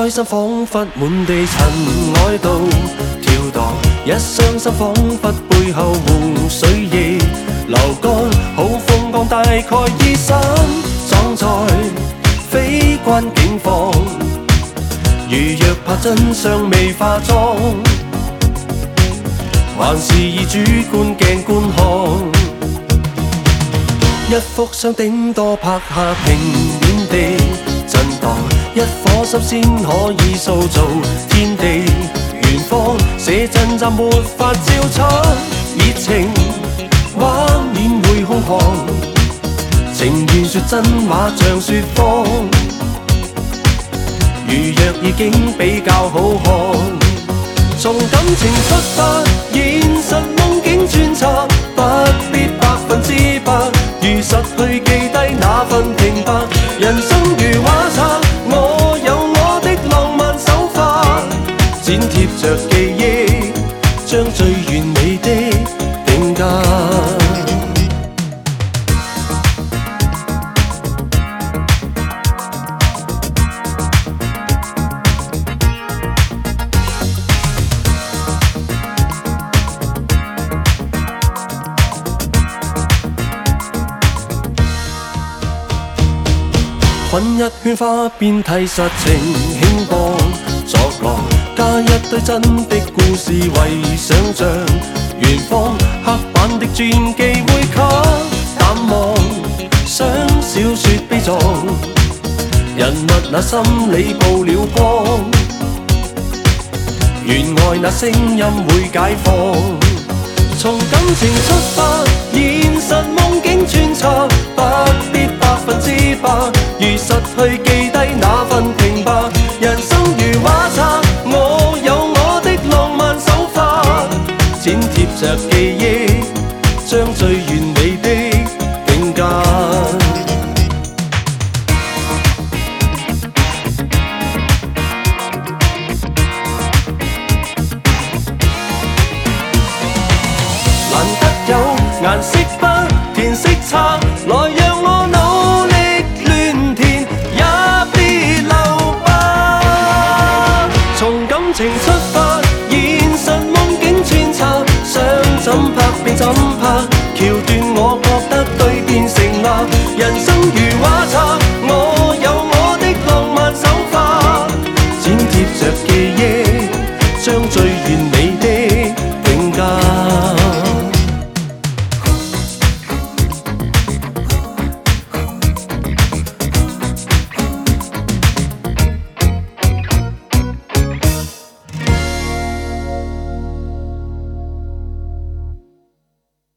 開心彷彿滿地塵埃度跳蕩，一傷心彷彿背後湖水亦流乾，好風光大概已散裝在非關境況，如若怕真相未化妝，還是以主觀鏡觀看。一幅相頂多拍下平面地震盪，一顆心先可以塑造天地。遠方寫真站沒法照出熱情，畫面會空曠。情願說真話像說謊，如若已經比較好看，從感情出發，現實夢境穿插，不必100%，如實去記低那份平白。人生如畫冊，我有我的浪漫手法，剪貼着記憶，將最完美的定格。滾一圈花邊睇實情輕磅作浪，加一堆真的故事為想像，遠方黑板的傳記會給淡忘，想小說悲壯，人物那心理曝了光，原愛那聲音會解放，從感情出發，現實夢境穿插，不必100%，如實去記低那份平白。人生如畫冊，我有我的浪漫手法，剪貼着記憶，將最完美的定格。難得有顏色筆填色冊，來讓我努力亂填，也別留白。從感情出發，現實夢境穿插，想怎拍便怎拍。